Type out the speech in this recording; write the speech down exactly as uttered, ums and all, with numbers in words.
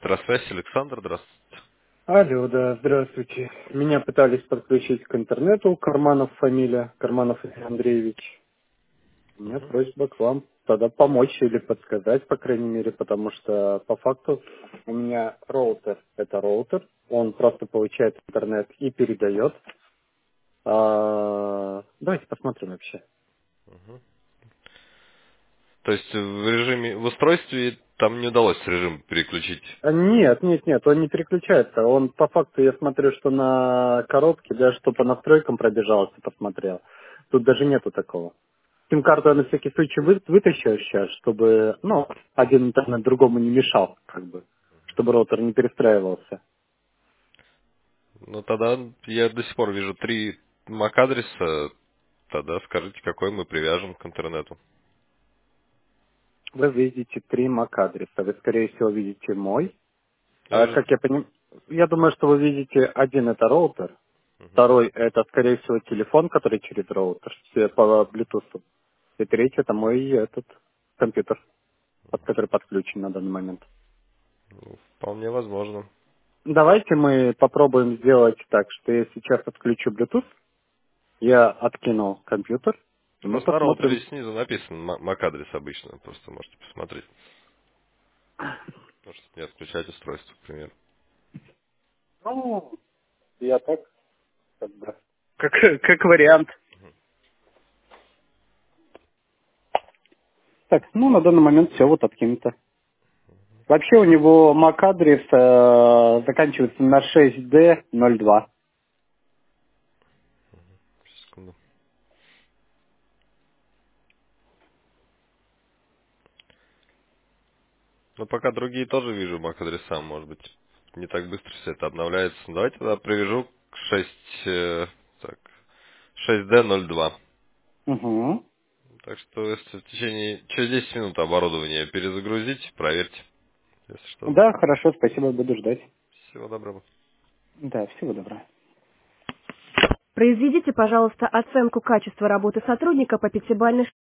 Электросвязь, Александр, здравствуйте. Алло, да, здравствуйте. Меня пытались подключить к интернету, Карманов фамилия, Карманов Игорь Андреевич. У меня Мгм, просьба к вам тогда помочь или подсказать, по крайней мере, потому что по факту у меня роутер, это роутер, он просто получает интернет и передает. А, давайте посмотрим вообще. мгм. То есть в режиме, в устройстве там не удалось режим переключить. А, Нет, нет, нет, он не переключается. Он по факту, я смотрю, что на коробке, даже что по настройкам пробежался, посмотрел. Тут даже нету такого. Сим-карту я на всякий случай вы, вытащу сейчас, чтобы, ну, один интернет другому не мешал, как бы, чтобы роутер не перестраивался. Ну тогда я до сих пор вижу три MAC-адреса. Тогда скажите, какой мы привяжем к интернету. Вы видите три MAC-адреса. Вы, скорее всего, видите мой. Я А, же... как я понимаю, я думаю, что вы видите один это роутер, Мгм. второй это, скорее всего, телефон, который через роутер все по Bluetooth. И третий это мой этот компьютер, под который подключен на данный момент. Ну, вполне возможно. Давайте мы попробуем сделать так, что я сейчас отключу Bluetooth, я откинул компьютер, и мы Просто на роутере посмотрим. снизу написан ма- MAC-адрес обычно. Просто можете посмотреть. Может не отключать устройство, к примеру. Ну, я так, как бы, как, как вариант. Так, ну, на данный момент все вот откинуто. Вообще у него MAC-адрес э, заканчивается на шесть дэ ноль два. Секунду. Но пока другие тоже вижу MAC-адреса, может быть, не так быстро все это обновляется. Ну, давайте тогда привяжу к шесть, э, так, шесть дэ ноль два. Угу. Так что если в течение, через десять минут оборудование перезагрузить, проверьте, если что. Да, хорошо, спасибо, буду ждать. Всего доброго. Да, всего доброго. Произведите, пожалуйста, оценку качества работы сотрудника по пятибалльной